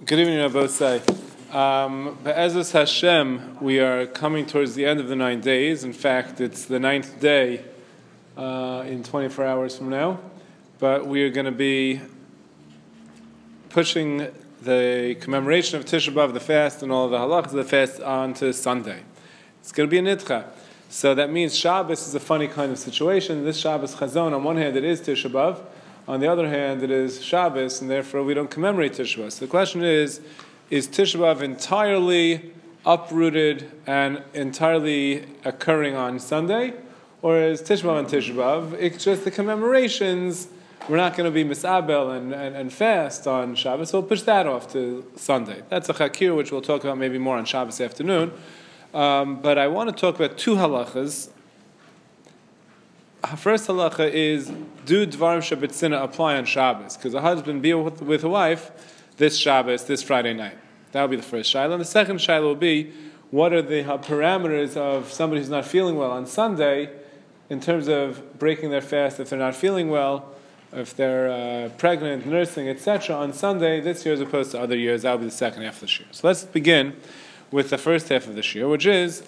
Good evening, Rabosai. Be'ezus Hashem, we are coming towards the end of the 9 days. In fact, it's the 9th day in 24 hours from now. But we are going to be pushing the commemoration of Tisha B'Av, the fast, and all of the halachas of the fast onto Sunday. It's going to be a nidcha. So that means Shabbos is a funny kind of situation. This Shabbos Chazon, on one hand, it is Tisha B'Av. On the other hand, it is Shabbos, and therefore we don't commemorate Tisha B'Av. So the question is Tisha B'Av entirely uprooted and entirely occurring on Sunday? Or is Tisha B'Av and Tisha B'Av, it's just the commemorations, we're not going to be misabel and fast on Shabbos, so we'll push that off to Sunday. That's a chakir, which we'll talk about maybe more on Shabbos afternoon. But I want to talk about two halachas. First halacha is, do dvarim shebetzina apply on Shabbos? Because a husband be with a wife this Shabbos, this Friday night. That will be the first shiloh. And the second shiloh will be, what are the parameters of somebody who's not feeling well on Sunday in terms of breaking their fast if they're not feeling well, if they're pregnant, nursing, etc. on Sunday this year as opposed to other years. That will be the second half of this year. So let's begin with the first half of this year, which is,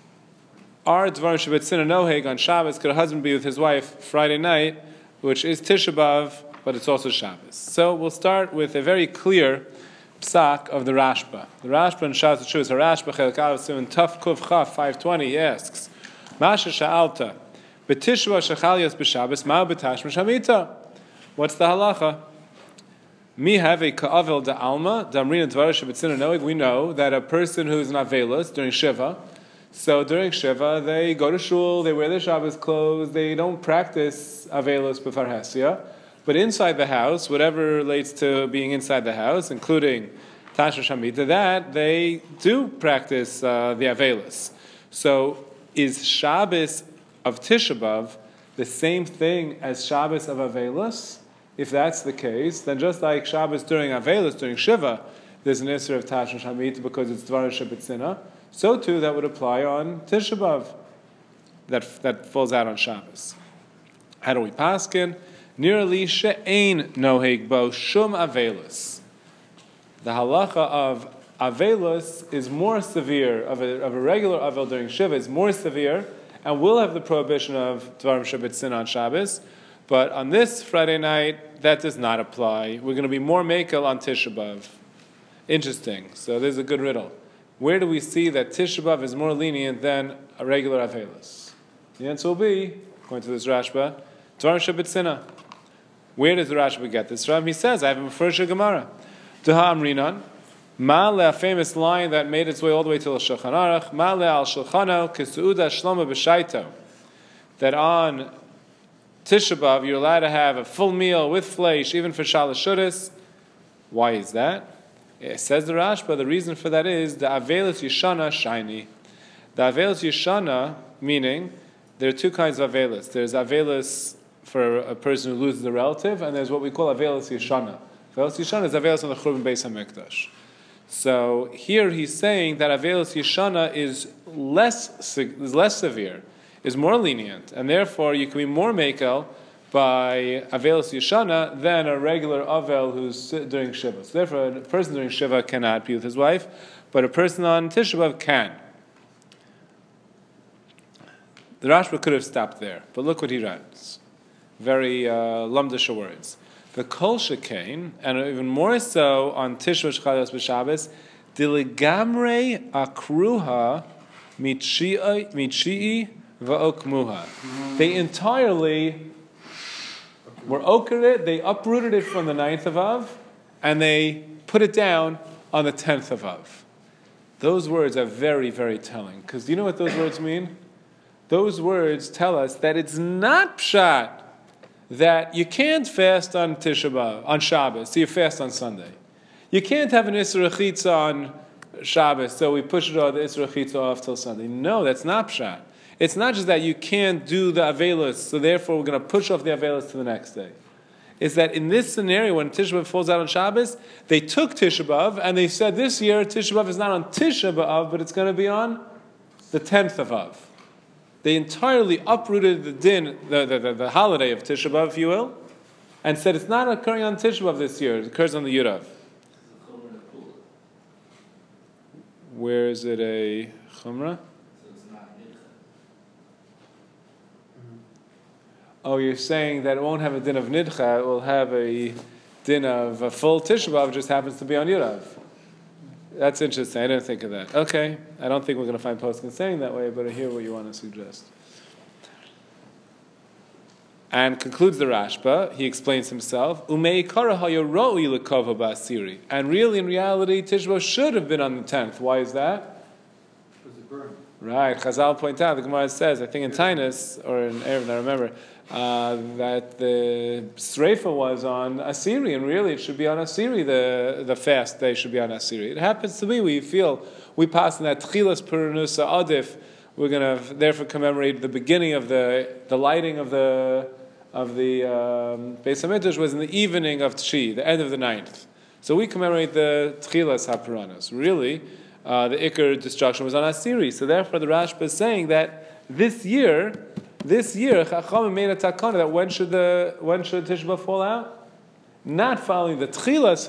are dvarim shebetzina noheg on Shabbos? Could a husband be with his wife Friday night, which is Tisha B'Av, but it's also Shabbos? So we'll start with a very clear psak of the Rashba. The Rashba in Shas Teshuvos HaRashba Chelek Aleph Siman Taf Kuf Chaf 520 he asks, Masha Sha'alta B'Tishva Shechalios B'Shabbos Ma B'Tashma Shamita. What's the halacha? Mi have a ka'avel da'alma damrina dvarim shebetzina noheg. We know that a person who is not veilous during Shiva. So during Shiva, they go to shul, they wear their Shabbos clothes, they don't practice Avelos B'Farhesia. But inside the house, whatever relates to being inside the house, including Tashma Shamita, that they do practice the Avelos. So is Shabbos of Tisha B'Av the same thing as Shabbos of Avelos? If that's the case, then just like Shabbos during Avelos, during Shiva, there's an Isser of Tashma Shamita because it's Dvarim Shebetzina. So too, that would apply on Tisha B'Av. That falls out on Shabbos. How do we paskin? Nearly she'ein noheg bo shum avelus. The halacha of avelus is more severe, of a regular avel during Shiva is more severe, and will have the prohibition of Dvarim Shebetzina on Shabbos. But on this Friday night, that does not apply. We're going to be more mekel on Tisha B'Av. Interesting. So there's a good riddle. Where do we see that Tisha B'Av is more lenient than a regular Avelos? The answer will be, according to this Rashba, Dvarim Shebetzina. Where does the Rashba get this from? He says, I have a Mefurish Gemara. Duha Amrinan, Ma'ale, a famous line that made its way all the way to the Shulchan Aruch, Ma'ale al Shulchano Kesu'uda Shlomo B'Shaito, that on Tisha B'Av you're allowed to have a full meal with flesh, even for Shalosh Shudas. Why is that? It says the Rashba, the reason for that is the Avelos Yeshana Shiny. The Avelos Yeshana, meaning there are two kinds of Avelos. There's Avelos for a person who loses a relative, and there's what we call Avelos Yeshana. Avelos Yeshana is Avelos on the Churban Beis HaMikdash. So here he's saying that Avelos Yeshana is less severe, is more lenient, and therefore you can be more mekel by Avelos Yeshana than a regular Avel who's during Shiva. So therefore, a person during Shiva cannot be with his wife, but a person on Tisha B'Av can. The Rashba could have stopped there, but look what he writes. Very lumdisha words. The Kol Shekain, and even more so on Tisha B'Shchalios B'Shabbos, Diligamre Akruha Michi'i Va'okmuha. They entirely were okered, they uprooted it from the 9th of Av, and they put it down on the 10th of Av. Those words are very, very telling. Because do you know what those words mean? Those words tell us that it's not pshat that you can't fast on Tisha B'Av, on Shabbos, so you fast on Sunday. You can't have an Isra Chitza on Shabbos, so we push it off, the Isra Chitza off till Sunday. No, that's not pshat. It's not just that you can't do the Avelos, so therefore we're going to push off the Avelos to the next day. It's that in this scenario, when Tisha B'Av falls out on Shabbos, they took Tisha B'Av, and they said this year Tisha B'Av is not on Tisha B'Av, but it's going to be on the 10th of Av. They entirely uprooted the din, the holiday of Tisha B'Av, if you will, and said it's not occurring on Tisha B'Av this year, it occurs on the Yud Av. Where is it a chumrah? Oh, you're saying that it won't have a din of nidcha, it will have a din of a full Tisha B'Av, just happens to be on Yud Av. That's interesting. I didn't think of that. Okay. I don't think we're going to find poskim saying that way, but I hear what you want to suggest. And concludes the Rashba, he explains himself, Umei kara hayoroi lekova ba'asiri. And really, in reality, Tisha B'Av should have been on the 10th. Why is that? Because it burned. Right. Chazal point out, the Gemara says, I think in Tainus, or in Erev, I remember, that the Sreifa was on Asiri, and really it should be on Asiri, the fast day should be on Asiri. It happens to be, we pass in that Tchilas Purunusa Adif, we're going to therefore commemorate the beginning of the lighting of the Beis HaMikdash was in the evening of Tshi, the end of the 9th. So we commemorate the Tchilas HaPuranos. Really, the Iker destruction was on Asiri. So therefore the Rashba is saying that this year, Chachamim made a takana that when should Tisha B'Av fall out? Not following the Tchilas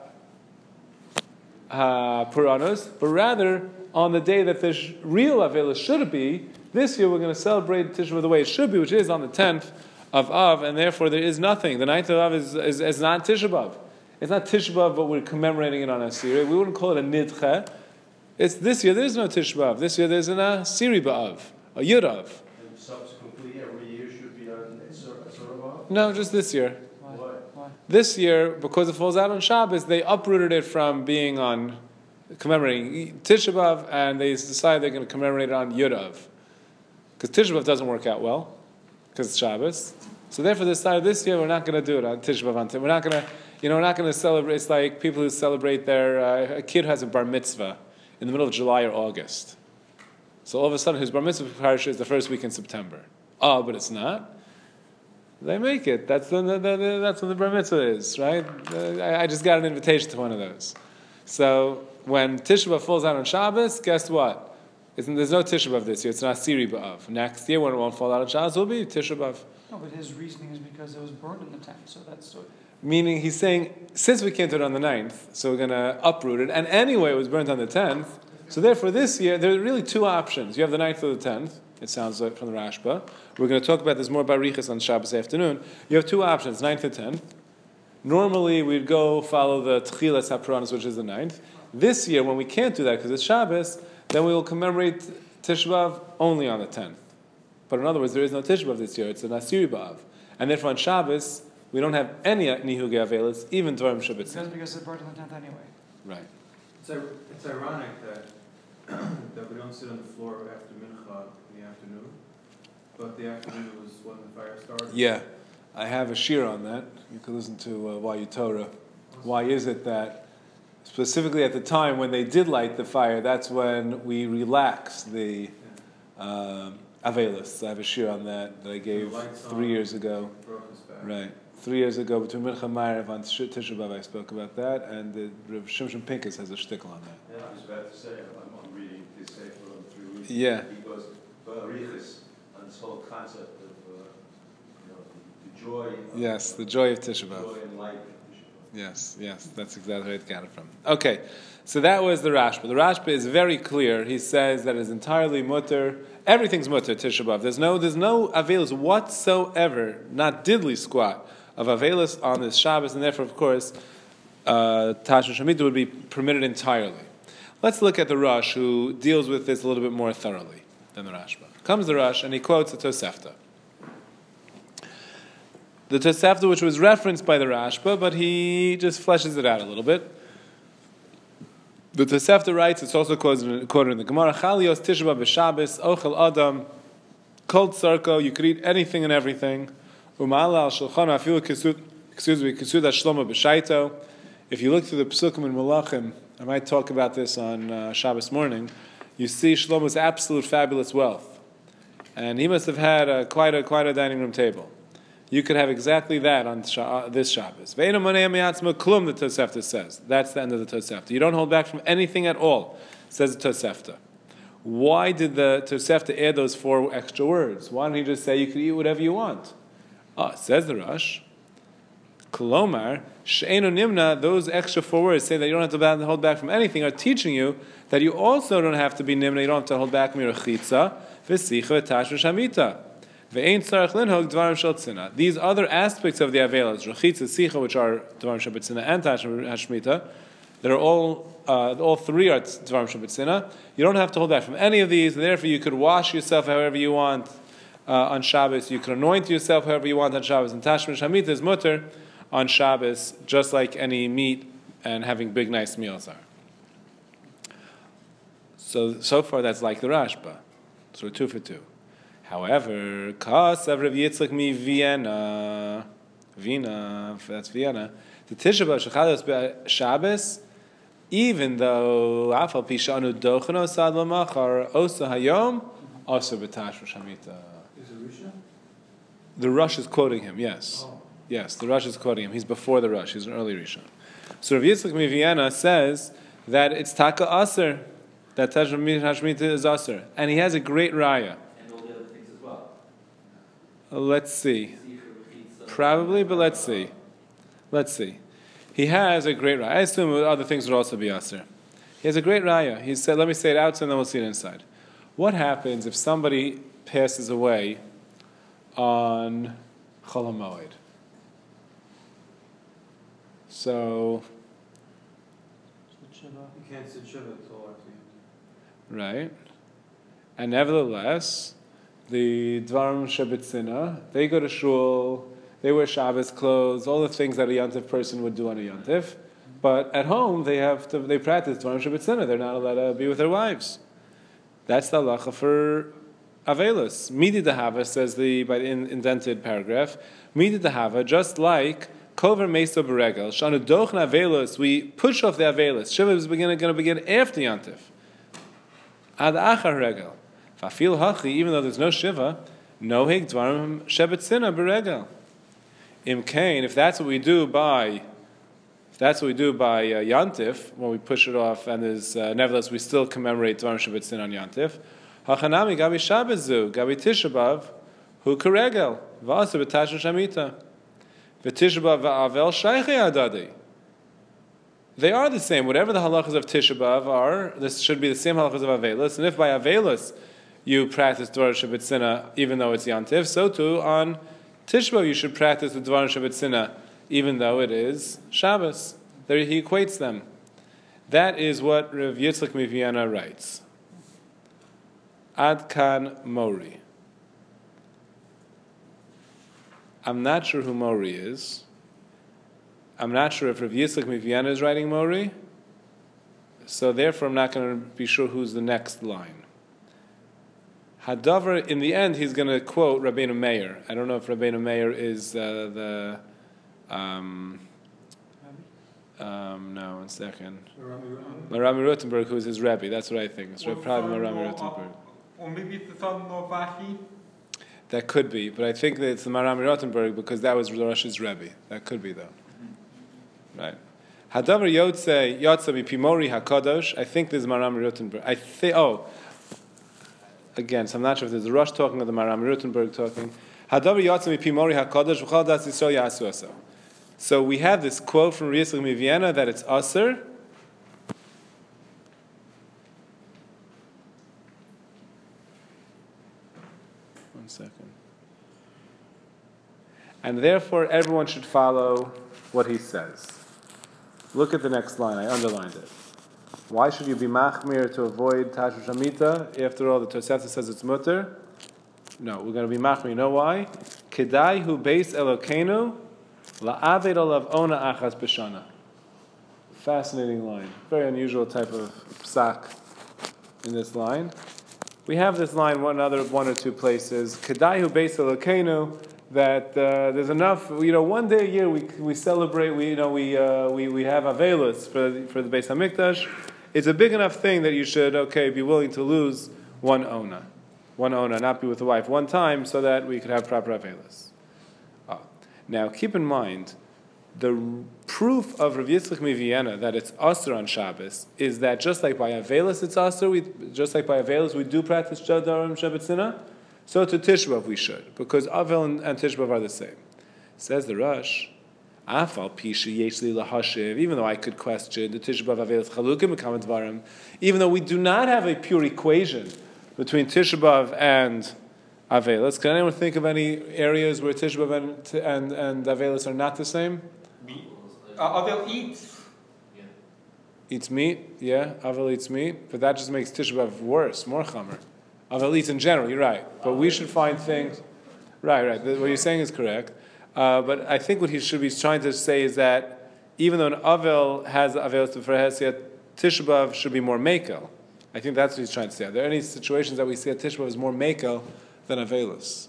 HaPuranos, but rather on the day that the real Avelis should be. This year we're going to celebrate Tisha B'Av the way it should be, which is on the 10th of Av, and therefore there is nothing. The 9th of Av is not Tisha B'Av. It's not Tisha B'Av, but we're commemorating it on Asiri. We wouldn't call it a Nidche. It's this year, there is no Tisha B'Av. This year there's an Asiri B'Av, a Yud Av. And subsequently, every year should be on Asura. No, just this year. Why? This year, because it falls out on Shabbos, they uprooted it from being on commemorating Tisha B'Av, and they decided they're going to commemorate it on Yud Av. Because Tisha B'Av doesn't work out well, because it's Shabbos. So therefore, they decided this year we're not going to do it on Tisha B'Av. We're not going to celebrate. It's like people who celebrate a kid who has a bar mitzvah in the middle of July or August. So all of a sudden, his bar mitzvah parsha is the first week in September. Oh, but it's not. They make it. That's when the bar mitzvah is, right? I just got an invitation to one of those. So when Tisha B'Av falls out on Shabbos, guess what? There's no Tisha B'Av this year. It's not Asiri B'Av. Next year, when it won't fall out on Shabbos, it will be Tisha B'Av. No, but his reasoning is because it was burned in the 10th, so that's... Meaning, he's saying, since we can't do it on the 9th, so we're going to uproot it, and anyway it was burnt on the 10th, so therefore this year, there are really two options. You have the 9th or the 10th, it sounds like from the Rashba. We're going to talk about this more barichas on Shabbos afternoon. You have two options, 9th or 10th. Normally, we'd go follow the Tchilas HaPuranos, which is the 9th. This year, when we can't do that because it's Shabbos, then we will commemorate Tisha B'Av only on the 10th. But in other words, there is no Tisha B'Av this year, it's an Asiri B'Av. And therefore on Shabbos, we don't have any Nihuge Avelis, even Dvarim Shabbat. That's because it's burnt on the 10th anyway. Right. It's ironic that we don't sit on the floor after Mincha in the afternoon, but the afternoon was when the fire started. Yeah, I have a shir on that. You can listen to Why Torah. Why is it that specifically at the time when they did light the fire, that's when we relaxed the Avelis. I have a shir on that I gave 3 years ago. Right. 3 years ago, between Mincha and Ma'ariv on Tisha B'Av, I spoke about that, and Rav Shimshon Pincus has a shtickle on that. Yeah, I was about to say, I'm reading this Sefer on 3 weeks. Yeah. Because Barichas, on this whole concept of the joy. Yes, the joy of Tisha B'Av. Joy and light. Yes, that's exactly where it got it from. Okay, so that was the Rashba. The Rashba is very clear. He says that it's entirely mutter. Everything's mutter, Tisha B'Av. There's no Avelis whatsoever, not diddly squat, of Avelis on this Shabbos, and therefore, of course, Tasha Shemitah would be permitted entirely. Let's look at the Rosh, who deals with this a little bit more thoroughly than the Rashba. Comes the Rosh, and he quotes the Tosefta. The Tosefta, which was referenced by the Rashba, but he just fleshes it out a little bit. The Tosefta writes, it's also quoted in the Gemara, Chalios Tisha B'Av B'Shabbos, Ochel Adam, Kol Tzarko, you could eat anything and everything. Uma'ala al Shulchan Afilu Kesud HaShlomo B'Shaito. If you look through the Pesukim and Malachim, I might talk about this on Shabbos morning, you see Shlomo's absolute fabulous wealth. And he must have had quite a dining room table. You could have exactly that on this Shabbos. The Tosefta says. That's the end of the Tosefta. You don't hold back from anything at all, says the Tosefta. Why did the Tosefta add those 4 extra words? Why don't he just say you could eat whatever you want? Says the Rosh, Kolomar, she'enu nimna, those extra 4 words say that you don't have to hold back from anything, are teaching you that you also don't have to be nimna, you don't have to hold back from your rechitza, v'sicha, v'tash, v'shamita. Ve'ein tzarech linhog dvarim shel tzina. These other aspects of the avelas, rechitza, sicha, which are dvarim shel tzina, and tash hashmita, that are all 3 are dvarim shel tzina. You don't have to hold back from any of these. Therefore, you could wash yourself however you want on Shabbos. You could anoint yourself however you want on Shabbos. And tash hashmita is mutter on Shabbos, just like any meat and having big, nice meals are. So far, that's like the Rashba. So 2 for 2. However, Kas of Rav Yitzchak mi Vienna, that's Vienna, the Tisha B'Av Shechados Shabbos, even though Afal Pishanu Dochano Sad Lamachar Osa Hayom, Osa B'Tash V'Shamita. Is it Rishon? The Rush is quoting him, yes. Oh. Yes, the Rush is quoting him. He's before the Rush. He's an early Rishon. So Rav Yitzchak mi Vienna says that it's Taka Aser, that Tash Hashmita is Aser. And he has a great raya. And all the other things as well. Let's see. Probably, but let's see. Let's see. He has a great raya. I assume other things would also be Aser. He has a great raya. He said, let me say it outside and then we'll see it inside. What happens if somebody passes away on Chol HaMoed? So, Shiva. You can't sit Shiva until after you. right? And nevertheless, the Dvarim Shebetzina, they go to shul, they wear Shabbos clothes, all the things that a Yontif person would do on a Yontif. But at home, they practice Dvarim Shebetzina. They're not allowed to be with their wives. That's the halacha for Avelis. Midi Dahava says by the indented paragraph. Midi Dahava, just like Kover Mesa Beregel, Shanu Dochna Avelis, we push off the Avelis. Shiva is going to begin after Yontif. Ad Achar Regel. Fafil Hachi, even though there's no Shiva, no Hig Dvarim Shebetzina Beregel. Imkain, if that's what we do by Yantif, when we push it off, and there's nevertheless we still commemorate Dvarim Shebetzin on Yantif. Hachanami Gabi Shabbazu, Gabi Tisha B'Av, Hu Keregel, V'Aser B'Tasha Shamita, V'Tisha B'Av V'Avel Shaychei Adadi. They are the same. Whatever the halachas of Tisha B'Av are, this should be the same halachas of Avelis. And if by Avelis you practice Dvarim Shebetzina, even though it's Yantif, so too on Tisha B'Av you should practice the Dvarim Shebetzina, even though it is Shabbos. There he equates them. That is what Rav Yitzchak mi Vienna writes. Ad kan Mori. I'm not sure who Mori is. I'm not sure if Rav Yitzchak mi Vienna is writing Mori. So therefore I'm not going to be sure who's the next line. Hadavar, in the end, he's going to quote Rabbeinu Meir. I don't know if Rabbeinu Meir is no, one second. Marami Rottenberg, who is his Rebbe. That's what I think. It's probably Marami Rottenberg. Or maybe it's the son of Vashi? That could be, but I think that it's the Marami Rottenberg because that was Rosh's Rebbe. That could be, though. Right. Hadavar Yotze Mipimori HaKadosh. I think this is Marami Rottenberg. Again, so I'm not sure if there's a Rosh talking or the Marami Rottenberg talking. Hadavar Yotze Mipimori HaKadosh V'chal Das Yisrael Yasu Aso. So we have this quote from Yitzchak mi Vienna that it's Aser. One second. And therefore everyone should follow what he says. Look at the next line, I underlined it. Why should you be machmir to avoid Tashush Hamita? After all, the Tosefta says it's mutter. No, we're going to be machmir. You know why? Kedai hu beis Elokeinu la'aved olav ona achas b'shana. Fascinating line. Very unusual type of psak in this line. We have this line one or two places. Kedai hu beis Elokeinu. That there's enough. One day a year we celebrate. We have Avelos for the Beis Hamikdash. It's a big enough thing that you should be willing to lose one ona, not be with the wife one time, so that we could have proper Avelos. Now keep in mind, the proof of Rav Yitzchak mi Vienna that it's Aser on Shabbos is that just like by Avelos it's Aser, just like by Avelos we do practice Dvarim Shebetzina. So to Tisha B'Av we should, because Avel and Tisha B'Av are the same. Says the Rush, Even though I could question the Tisha B'Av Avelis Chalukim B'Kama Dvarim, even though we do not have a pure equation between Tisha B'Av and Avelis, can anyone think of any areas where Tisha B'Av and Avelis are not the same? Avel eats. Eats meat, yeah. Avel eats meat, but that just makes Tisha B'Av worse, more chamer. Avel eats in general, you're right. But we should find things. Right. What you're saying is correct. But I think what he should be trying to say is that even though an Avel has Avelis B'Ferhesia, Tisha B'Av should be more Mekel. I think that's what he's trying to say. Are there any situations that we see that Tisha B'Av is more Mekel than Avelis?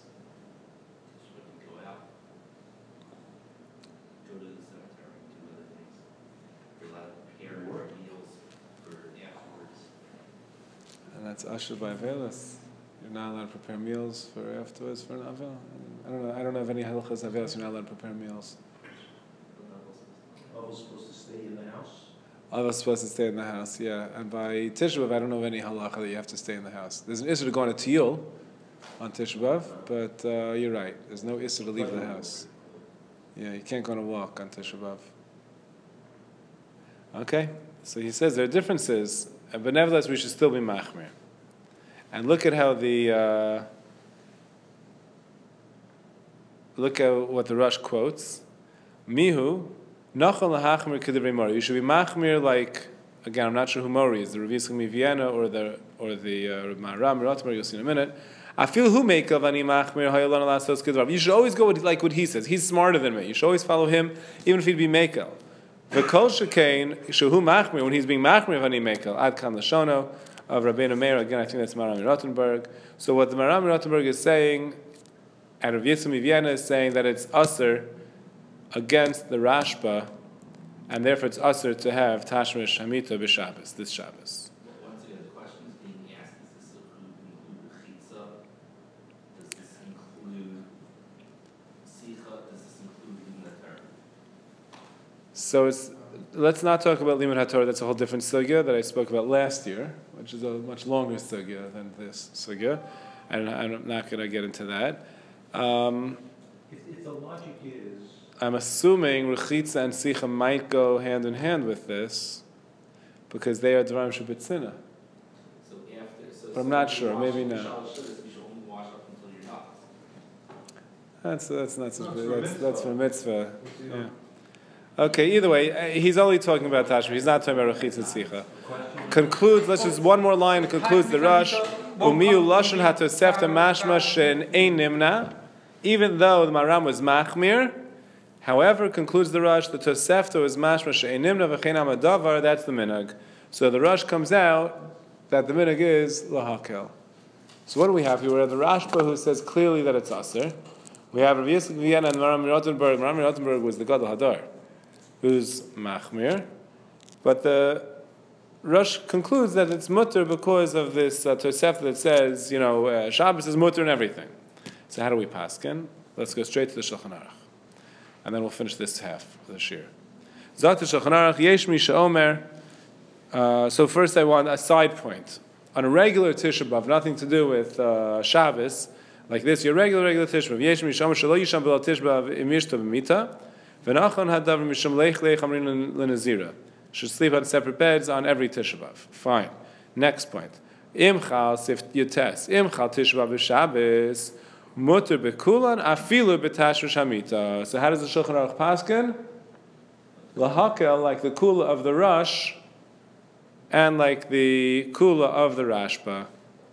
And that's ushered by Avelis. You're not allowed to prepare meals for afterwards for an Avel. I don't know of any halachas Avelis you're not allowed to prepare meals. Avel's supposed to stay in the house? Avel's supposed to stay in the house, yeah. And by Tisha B'Av, I don't know of any halacha that you have to stay in the house. There's an issue to go on a tiyul on Tisha B'Av, but you're right. There's no issue to leave the house. Yeah, you can't go on a walk on Tisha B'Av. Okay, so he says there are differences, but nevertheless we should still be machmir. And look at how look at what the Rush quotes. Mihu, nachal lahachmir k'divrei Mori. You should be machmir like, again, I'm not sure who Mori is, the Rav Yitzchak Vienna or the Maharam Rotmer, you'll see in a minute. I feel who make of ani machmir hayalan alasos k'dvar. You should always go with, like what he says. He's smarter than me. You should always follow him, even if he'd be mekel. V'kol shekain shehu machmir, when he's being machmir of ani mekel, ad kan lashono, of Rabbeinu Meir, again, I think that's Maharam Rottenberg. So what the Maharam Rottenberg is saying, and Rav Yitzchak Vienna is saying that it's usher against the Rashba, and therefore it's usher to have Tashmish Hamita b'Shabbos, this Shabbos. Once again, the question is being asked, does this include Chitza? Does this include Sicha? Does this include Limud HaTorah? So let's not talk about Limud HaTorah, that's a whole different sugya that I spoke about last year, which is a much longer sugya than this sugya, and I'm not going to get into that. If the logic is... I'm assuming Rechitza and Sicha might go hand in hand with this, because they are Dvarim Shebetzina. But I'm not sure, maybe not. You should only wash up until you're not. That's not such that's for mitzvah. Yeah. Okay, either way, he's only talking about Tashmish. He's not talking about Rechitza and Sicha. Concludes, let's just one more line, concludes the Rush. Umiyu Lashon HaTosefta Mashma She'en Ein Nimna. Even though the Maharam was Machmir, however, concludes the Rush, the Tosefta is Mashma She'en Nimna V'chein Amadavar, that's the Minhag. So the Rush comes out that the Minhag is Lahakel. So what do we have here? We have the Rashba who says clearly that it's Aser. We have Rav Yitzchak Vienna and Maharam Rottenberg. Maharam Rottenberg was the Gadol Hadar, who's Machmir. But the Rush concludes that it's mutter because of this Tosefta that says, Shabbos is mutter and everything. So how do we paskin? Let's go straight to the Shulchan Aruch, and then we'll finish this half of the shir. Zot Shulchan Aruch Yesh Mi She'omer. So first I want a side point. On a regular Tisha B'Av, nothing to do with Shabbos, like this, your regular Tisha B'Av. Yesh Mi She'omer Shelo Yisham B'Lo Tisha B'Av Imishta B'Mita V'nachon Hadavar Misham Leich Leich Amrin L'Nazira. Should sleep on separate beds on every Tisha B'Av. Fine. Next point. Imchal Sif Yotes. Imchal Tisha B'Av Shabbos Mutter B'Kulan Afilu B'Tashmish Hamita. So how does the Shulchan Aruch paskin? Lahakel, like the Kula of the Rush, and like the Kula of the Rashba.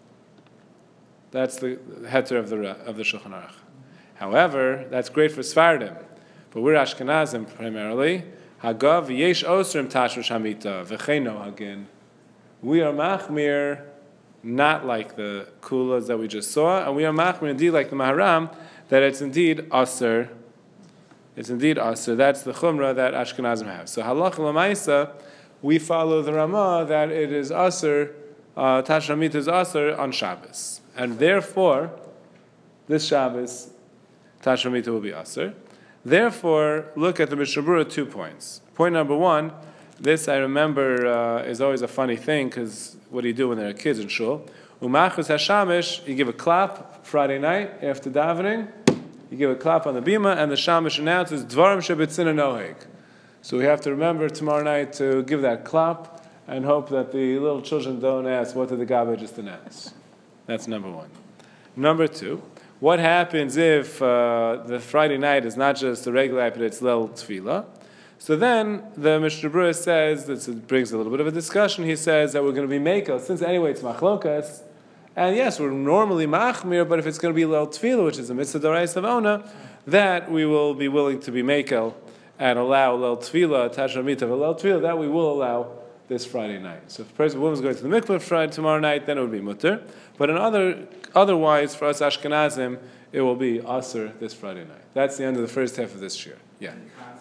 That's the heter of the Shulchan Aruch. However, that's great for Sfardim, but we're Ashkenazim primarily. Hagav yesh osrim tashmish hamita v'cheino hagin. We are machmir, not like the kulas that we just saw, and we are machmir indeed like the Maharam, that it's indeed aser. It's indeed aser. That's the chumrah that Ashkenazim have. So halacha l'maisa, we follow the Ramah that it is aser, tashmish hamita is aser on Shabbos, and therefore this Shabbos tashmish hamita will be aser. Therefore, look at the Mishnah Berurah 2 points. Point number one, this I remember is always a funny thing, because what do you do when there are kids in shul? Umachus hashamish, you give a clap Friday night after davening, you give a clap on the bima, and the shamash announces Dvarim shebetzina noheg. So we have to remember tomorrow night to give that clap and hope that the little children don't ask, what did the Gabbai just announce? That's number one. Number two, what happens if the Friday night is not just the regular night, but it's Leil Tefillah? So then the Mishnah Berurah says, it brings a little bit of a discussion, he says that we're going to be Mekel, since anyway it's Machlokas, and yes, we're normally Machmir, but if it's going to be Leil Tefillah, which is a Mitzvah D'Oraisa of Ona, that we will be willing to be Mekel and allow Leil Tefillah, Tashramit of a Leil Tefillah, that we will allow this Friday night. So if a woman's going to the mikveh Friday tomorrow night, then it would be mutter. But otherwise, for us Ashkenazim, it will be Aser this Friday night. That's the end of the first half of this year. Yeah.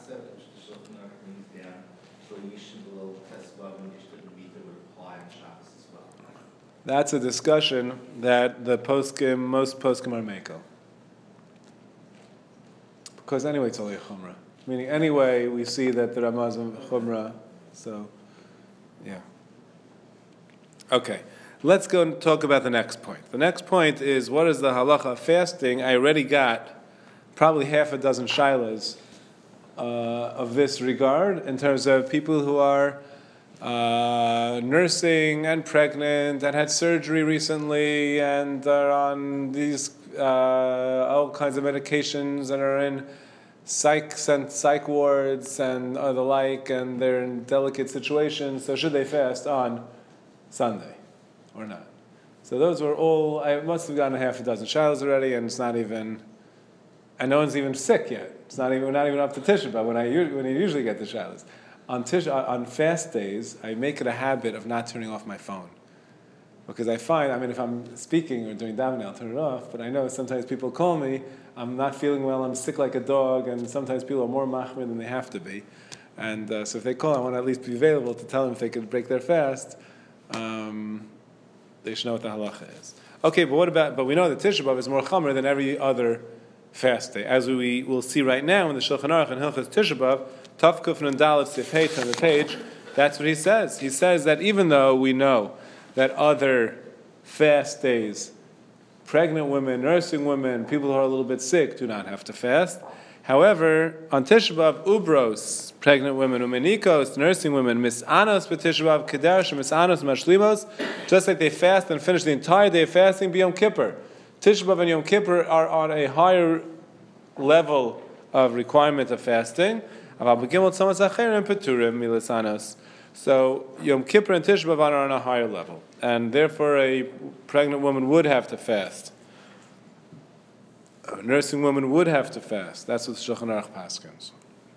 That's a discussion that most poskim are mekel. Because anyway, it's only a chumrah. Meaning, anyway, we see that the Ramaz chumrah. So, yeah. Okay, let's go and talk about the next point. The next point is, what is the halacha of fasting? I already got probably half a dozen shilas of this regard in terms of people who are nursing and pregnant and had surgery recently and are on these all kinds of medications and are in psych wards and the like, and they're in delicate situations. So should they fast on Sunday or not? So those were all, I must have gotten half a dozen shilas already, and it's not even, and no one's even sick yet. We're not even up to Tisha B'Av when you usually get the shilas. On fast days, I make it a habit of not turning off my phone. Because I find, if I'm speaking or doing davening, I'll turn it off, but I know sometimes people call me, I'm not feeling well, I'm sick like a dog, and sometimes people are more machmir than they have to be. And so if they call, I want to at least be available to tell them if they could break their fast. They should know what the halacha is. Okay, but we know that Tisha B'Av is more chamer than every other fast day. As we will see right now in the Shulchan Aruch and Hilchos Tisha B'Av, Tav Kuf Nun Dalet Sif Heit on the page, that's what he says. He says that even though we know that other fast days, pregnant women, nursing women, people who are a little bit sick do not have to fast. However, on Tisha B'Av, Ubros, pregnant women, Umenikos, nursing women, Misanos b'Tisha B'Av, Kedash, Misanos, Mashlimos, just like they fast and finish the entire day of fasting, B'Yom Kippur. Tisha B'Av and Yom Kippur are on a higher level of requirement of fasting. So Yom Kippur and Tisha B'Av are on a higher level, and therefore a pregnant woman would have to fast. A nursing woman would have to fast. That's what Shulchan Aruch paskins.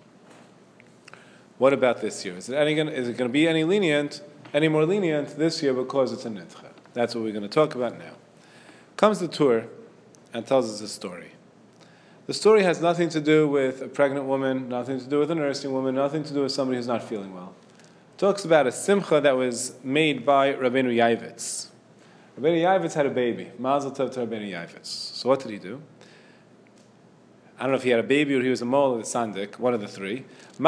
What about this year? Is it going to be any more lenient this year because it's a nidcha? That's what we're going to talk about now. Comes the Tur and tells us a story. The story has nothing to do with a pregnant woman, nothing to do with a nursing woman, nothing to do with somebody who's not feeling well. Talks about a simcha that was made by Rabbeinu Yavitz. Rabbeinu Yavitz had a baby. Mazel tov to Rabbeinu Yavitz. So what did he do? I don't know if he had a baby or he was a mole or the sandik, one of the three.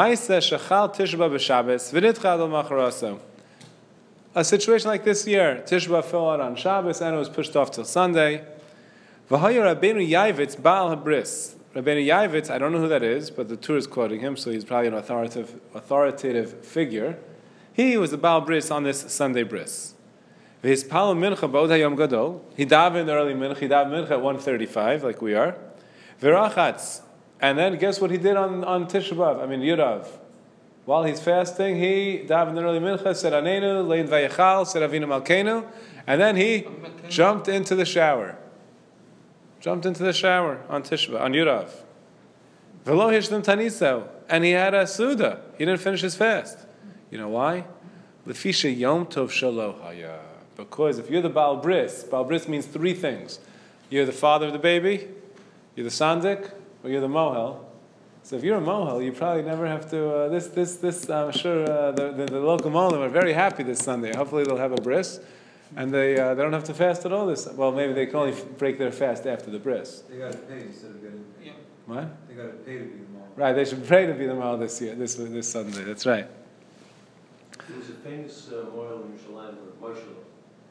A situation like this year, Tisha B'Av fell out on Shabbos and it was pushed off till Sunday. Rabbeinu Yavitz Baal Habris. Rabbeinu Yavitz, I don't know who that is, but the Tur is quoting him, so he's probably an authoritative figure. He was the Baal Bris on this Sunday Bris. His Palo Mincha B'od HaYom Gadol. He davened early Mincha. He davened Mincha at 1:35, like we are. V'rachatz. And then guess what he did on Tisha B'Av? Yudav. While he's fasting, he davened early Mincha, said Anenu, Lein Vayechal, said Avinu Malkeinu, and then he jumped into the shower. On Tisha B'Av, on Yudav. V'lo hishlim taniso. And he had a suda. He didn't finish his fast. You know why? Lefisha Yom Tov Shalo Haya. Because if you're the Baal Bris means three things. You're the father of the baby, you're the sandik, or you're the mohel. So if you're a mohel, you probably never have to. I'm sure the local mohelim are very happy this Sunday. Hopefully they'll have a bris, and they don't have to fast at all this. Well, maybe they can only break their fast after the bris. They got to pay instead of getting paid. Yeah. What? They got to pay to be the mohel. Right. They should pray to be the mohel this year, this Sunday. That's right. There was a famous mohel in Yerushalayim, Moshe.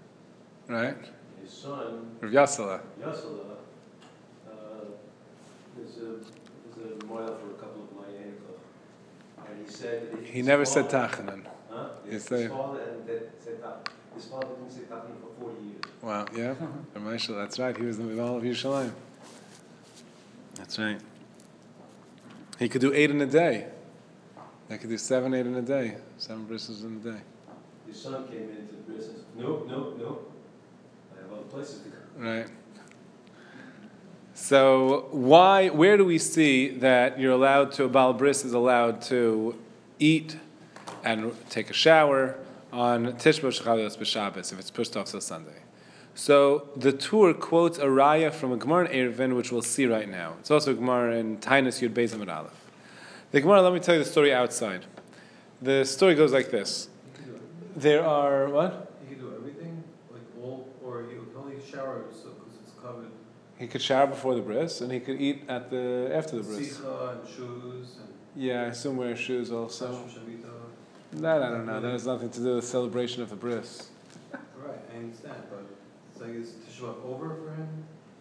Right. His son, Rav Yasala. There's a moil for a couple of my ankle. And he said that He never said tachanan. Huh? His His father and that said his father didn't say tachanan for 40 years. Wow, yeah. Rameshel, that's right. He was in all of Yerushalayim. That's right. He could do 8 in a day. They could do 7, 8 in a day. 7 brisses in a day. His son came into the bris and said, no. I have other places to go. Right. So where do we see that you're allowed to, a Baal Bris is allowed to eat and take a shower on Tisha B'Av Shechalios B'Shabbos if it's pushed off till Sunday? So the Tur quotes a raya from a Gemara in Eruvin, which we'll see right now. It's also a Gemara in Tainus Yud Beis Amud Aleph. The Gemara, let me tell you the story outside. The story goes like this. There are, what? He could do everything, like all, or he would only shower because it's covered. He could shower before the bris, and he could eat after the bris. Sicha and shoes and Yeah, I assume wear shoes also. Tashum Shemitah. That I don't know. That has nothing to do with the celebration of the bris. Right, I understand, but it's like, is Tisha B'Av over for him?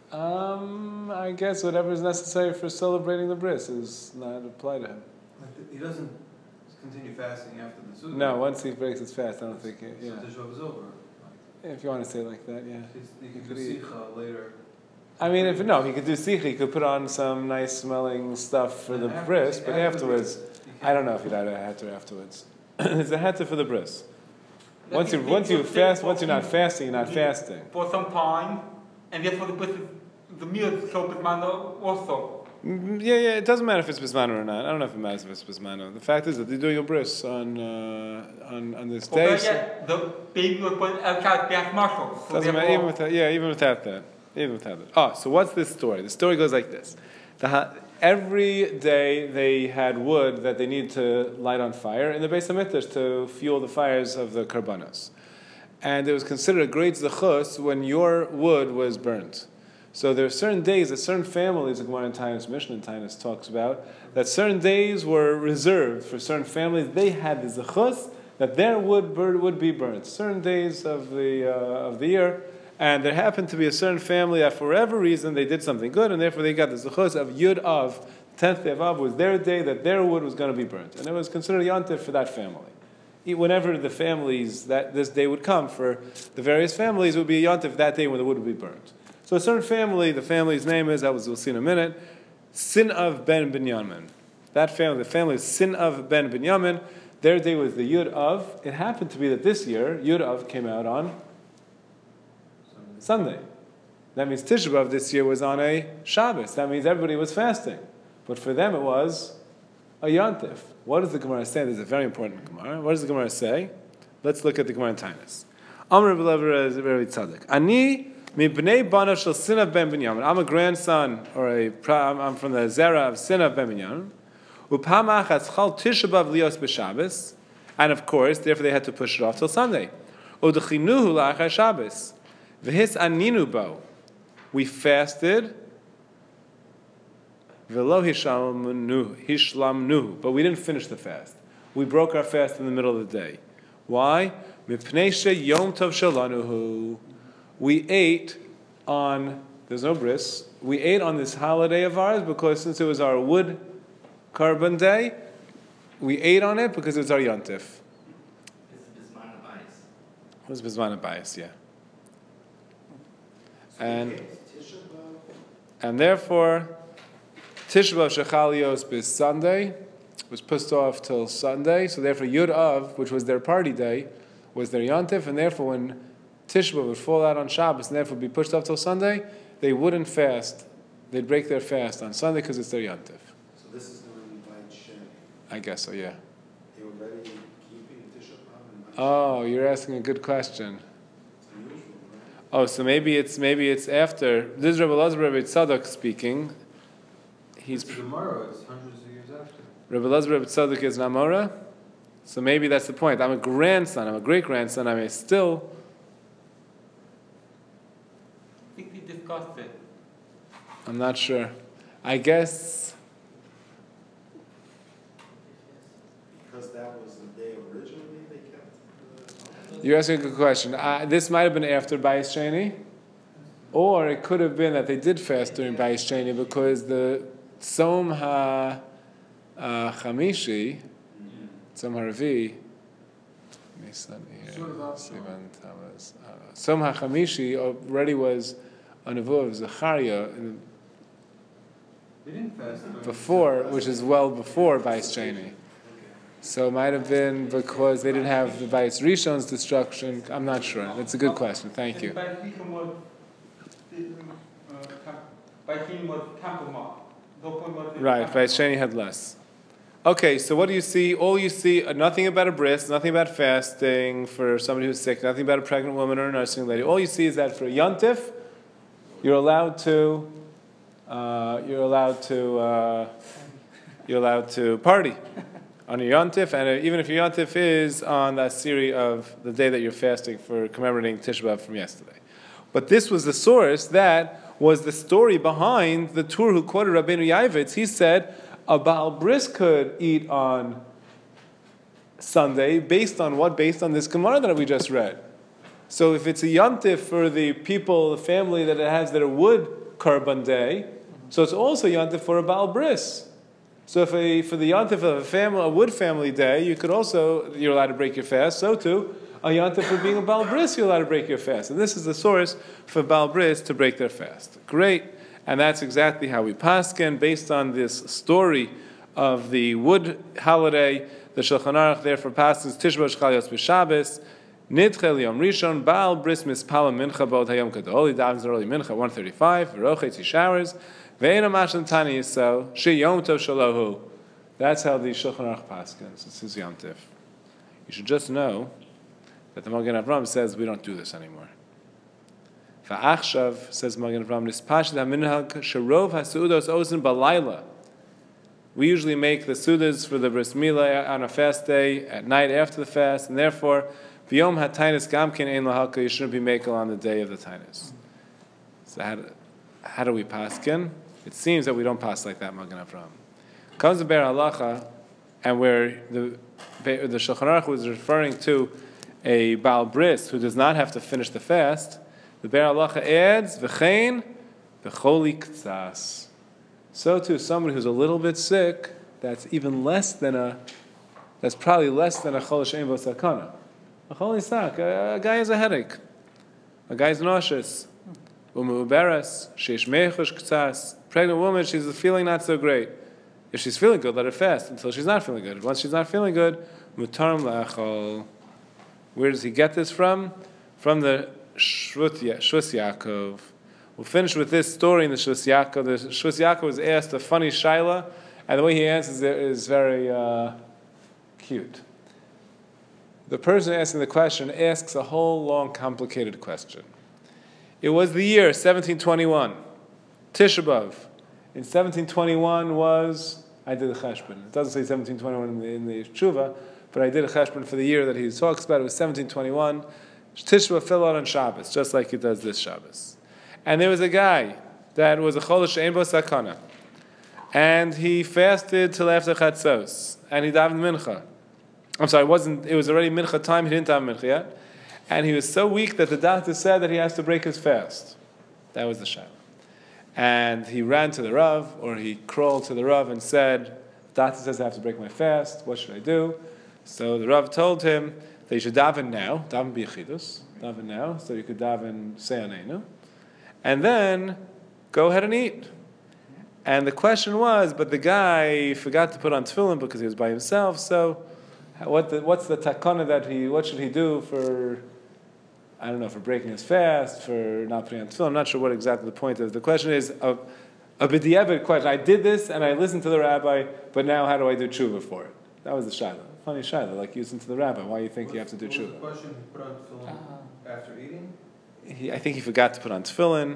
I guess whatever is necessary for celebrating the bris is not apply to him. Like, he doesn't continue fasting after the Sukkah. No, once he breaks his fast, I don't think. So Yeah, Tisha B'Av is over. Like, if you want to say it like that, yeah. he He could could do eat. Sicha later. I mean, if no, he could do sikh. He could put on some nice smelling stuff for the And bris, but afterwards, he can't- I don't know if he'd have a hatter afterwards. It's a hatter for the bris. Let Once me you think of fast, it once you're not for- fasting, you're not fasting. For some time, and therefore the meal is so Bismano also. Yeah, it doesn't matter if it's bismano or not. I don't know if it matters if it's bismano. The fact is that they're doing a bris on this Or day. better So yet, the baby was put outside gas muscles. So doesn't matter, even without that. Even without that. Oh, so what's this story? The story goes like this: every day they had wood that they needed to light on fire in the Beis Hamikdash to fuel the fires of the karbanos, and it was considered a great zechus when your wood was burnt. So there are certain days that certain families, the Gemara in Tainus Mishnah and Tainus talks about, that certain days were reserved for certain families. They had the zechus that their wood would be burnt. Certain days of the year. And there happened to be a certain family that for whatever reason they did something good, and therefore they got the zechus of Yud Av, 10th day of Av, was their day that their wood was going to be burnt. And it was considered a yontif for that family. Whenever the families, that this day would come for the various families, it would be a yontif that day when the wood would be burnt. So a certain family, the family's name is, we'll see in a minute, Sin of Ben Binyamin. That family, the family is Sin of Ben Binyamin. Their day was the Yud Av. It happened to be that this year, Yud Av came out on Sunday. That means Tisha B'Av this year was on a Shabbos. That means everybody was fasting. But for them it was a Yontif. What does the Gemara say? This is a very important Gemara. What does the Gemara say? Let's look at the Gemara in Tainus. Amr B'Lever is very tzaddik. Ani mi b'nei banav shel Sina ben Binyamin. I'm a grandson, I'm from the Zera of Sina ben Binyamin. Upam achas chal Tisha B'Av lios b'Shabbos. And of course, therefore they had to push it off till Sunday. Udechinuhu la'achar Shabbos. V'his aninu bo. We fasted. V'lo hishlamnuhu. But we didn't finish the fast. We broke our fast in the middle of the day. Why? Mipnei yom tov shalanuhu. We ate on, there's no bris, we ate on this holiday of ours because since it was our wood carbon day, we ate on it because it was our yontif. It's Bismana bias. It was Bizman bias, yeah. And therefore, Tisha B'Av Shechalios bis Sunday was pushed off till Sunday. So therefore, Yud Av, which was their party day, was their Yontif, and therefore when Tisha B'Av would fall out on Shabbos and therefore be pushed off till Sunday, they wouldn't fast. They'd break their fast on Sunday because it's their Yontif. So this is the Beit Sheni. I guess so, yeah. They were already keeping Tisha B'Av and Beit Oh, you're asking a good question. It's unusual, right? Oh, so maybe it's after. This is Rabbi Elazar Rebbe Tzadok speaking. He's The Gemara is hundreds of years after. Rabbi Elazar Rebbe Tzadok is Namora. So maybe that's the point. I'm a grandson. I'm a great grandson. I may still. I think we discussed it. I'm not sure. I guess. Because that was the day originally they kept the You're asking a good question. This might have been after Bayis Sheni, or it could have been that they did fast during Bayis Sheni because the Tzom ha-chamishi, Tzom ha-revi, Nisan, Sivan, Tammuz. Tzom ha-chamishi already was a nevuah of Zechariah They didn't fast. before, which is well before Bais Sheni. So it might have been because they didn't have the Bais Rishon's destruction. I'm not sure. That's a good question. Thank you. Bij Vliegen wordt Right, Bais Sheni had less. Okay, so what do you see? All you see, nothing about a bris, nothing about fasting for somebody who's sick, nothing about a pregnant woman or a nursing lady. All you see is that for a yontif, you're allowed to party on your yontif, and even if your yontif is on that series of the day that you're fasting for commemorating Tisha B'Av from yesterday. But this was the source that was the story behind the Tur who quoted Rabbeinu Yavitz. He said a Baal Bris could eat on Sunday based on what? Based on this Gemara that we just read. So if it's a yontif for the people, the family that it has that are wood korban day, so it's also yontif for a Baal Bris. So for the yontif of a wood family day, you're allowed to break your fast. So too, a yontif for being a Baal Bris, you're allowed to break your fast. And this is the source for Baal Bris to break their fast. Great. And that's exactly how we paskin, based on this story of the wood holiday. The Shulchan Aruch therefore passes Tisha B'Av Shchal Yos B'Shabbos, Nidchel Yom Rishon, Baal Bris Mispala Mincha Bod Hayom Kadol. He davens early Mincha 1:35. V'rochetz he showers. Ve'ena Mashlan Tani Yisrael She Yom Tov Shalahu. That's how the Shulchan Aruch paskins. This is Yom Tiv. You should just know that the Magen Avraham says we don't do this anymore. Va'achshav, says Magen Avraham, Nispashid HaMinhag Sharov HaSu'udos Ozen Balayla. We usually make the sudas for the bris milah on a fast day at night after the fast, and therefore, V'yom HaTainis Gamkin Ein Lahalka, you shouldn't be makel on the day of the Tainis. So how do we paskin? It seems that we don't pass like that, Magen Avraham. Comes the Be'er Halacha, and where the Shulchan Aruch was referring to a Baal Bris who does not have to finish the fast, the Be'er Halacha adds, V'chein V'choli K'tzas. So too, somebody who's a little bit sick, that's probably less than a Chol She'en Bo Sakana. A Chol Isak, a guy has a headache. A guy's nauseous. Umuberes, Sheish Mechush K'tzas. Pregnant woman, she's feeling not so great. If she's feeling good, let her fast until she's not feeling good. Once she's not feeling good, Mutarim La'achol. Where does he get this from? From the Shvus Yaakov. We'll finish with this story in the Shvus Yaakov. The Shvus Yaakov was asked a funny shaila, and the way he answers it is very cute. The person asking the question asks a whole long, complicated question. It was the year 1721, Tisha B'Av. In 1721 was, I did a cheshbon. It doesn't say 1721 in the Tshuva, but I did a cheshbon for the year that he talks about. It was 1721. Tisha B'Av fell out on Shabbos, just like he does this Shabbos. And there was a guy that was a Chol She'en Bo Sakana, and he fasted till after Chatzos, and he davened Mincha. I'm sorry, it was already Mincha time, he didn't daven Mincha yet, and he was so weak that the doctor said that he has to break his fast. That was the Shaila. And he ran to the Rav, or he crawled to the Rav and said, the doctor says I have to break my fast, what should I do? So the Rav told him that you should daven now, daven b'yechidus, daven now, so you could daven Se'aneinu, and then go ahead and eat. And the question was, but the guy forgot to put on tefillin because he was by himself, so what's the takana what should he do for, I don't know, for breaking his fast, for not putting on tefillin? I'm not sure what exactly the point is. The question is a b'diavad question. I did this and I listened to the rabbi, but now how do I do tshuva for it? That was the shaila. Funny shaila, like you listen to the rabbi. Why do you think you have to do tshuva? What was the question? He put on tefillin after eating? I think he forgot to put on tefillin.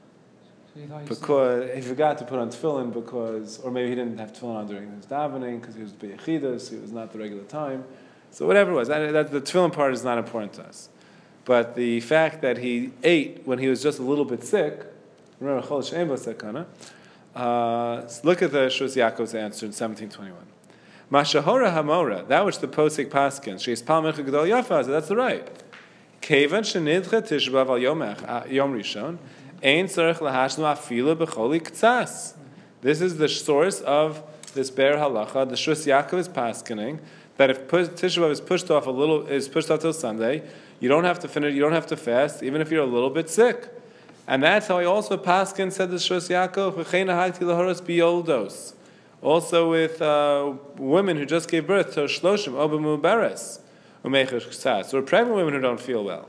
Because he forgot to put on tefillin or maybe he didn't have tefillin on during his davening because he was b'yechidus, it was not the regular time. So whatever it was, that the tefillin part is not important to us. But the fact that he ate when he was just a little bit sick, remember Chol She'en Bo Sakana, look at the Shvus Yaakov's answer in 1721. Mashahora Hamora, that which the posik paskins, she's Pal Mincha Gedol Yafa, so that's the right. Kevan Shenidcha Tisha B'Av Al Yom Rishon, Ein Tzarech Lahashnu Afila B'Choli K'tzas. This is the source of this Be'er Halacha. The Shus Yaakov is paskening that if Tisha B'Av is pushed off till Sunday, you don't have to finish. You don't have to fast, even if you're a little bit sick. And that's how I also paskin said the Shus Yaakov v'cheina hagti lahoros biyoldos. Also with women who just gave birth to shloshim obamu beres umecher ksas, or pregnant women who don't feel well.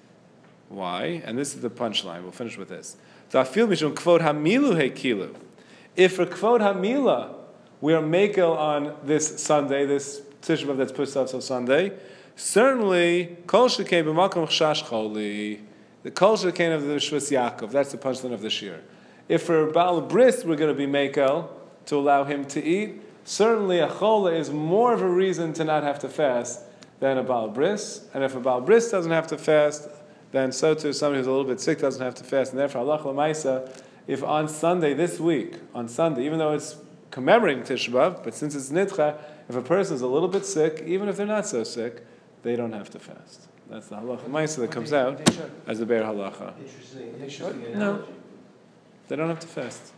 Why? And this is the punchline. We'll finish with this. So I feel mishum kvod hamilu hekilu. If for kvod hamila we are makel on this Sunday, this Tisha B'Av that's pushed off till Sunday, certainly kol shekei b'makom chashash choli. The kol shekei of the Shvus Yaakov. That's the punchline of the shir. If for Baal Bris we're going to be makel to allow him to eat, certainly a chola is more of a reason to not have to fast than a Baal Bris. And if a Baal Bris doesn't have to fast, then so too somebody who's a little bit sick doesn't have to fast. And therefore, halacha l'maisa, if on Sunday this week, on Sunday, even though it's commemorating Tisha B'Av, but since it's nidcha, if a person is a little bit sick, even if they're not so sick, they don't have to fast. That's the halacha l'maisa that comes out as the Be'er Halacha. Interesting No. analogy. They don't have to fast.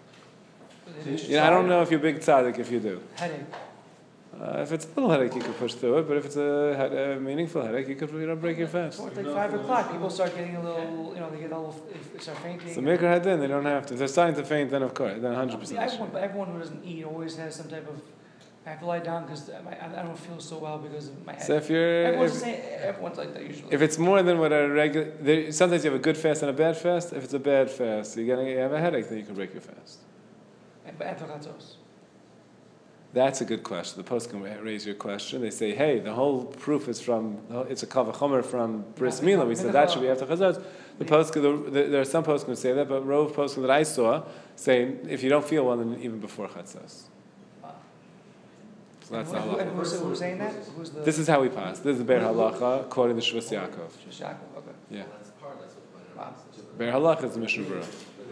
I don't know if you're big tzaddik if you do. Headache. If it's a little headache, you can push through it. But if it's a meaningful headache, you could break your fast. It's like 5 o'clock. People start getting a little, they get a little, start fainting. So make her head in. They don't have to. If they're starting to faint, then of course, then 100%. Everyone who doesn't eat always has some type of. I have to lie down because I don't feel so well because of my head. So if everyone's like that usually. If it's more than what a regular, sometimes you have a good fast and a bad fast. If it's a bad fast, you have a headache, then you can break your fast. But after chatzos. That's a good question. The post can raise your question. They say, hey, the whole proof is it's a kavachomer from Bris Milah. We said that should be after Chazos. There are some posts who say that, but Rove posts that I saw say if you don't feel well, then even before Chazos. Wow. So that's the And halacha. who's saying that? This is how we pass. This is the Be'er Halacha quoting the Shvus Yaakov. Shvus Yaakov, okay. Yeah. Wow. Be'er Halacha is the Mishnah Berurah.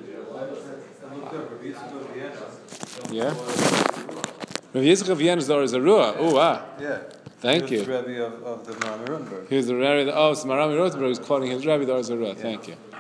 Yeah. Rav Yitzchak of Vienna is always a Ruah. Oh, wow. Yeah. Thank you. He was the Rabbi of the Maram Rothenburg. He was the Rabbi. So Maram Rothenburg is quoting his Rabbi, the Ruah. Thank you.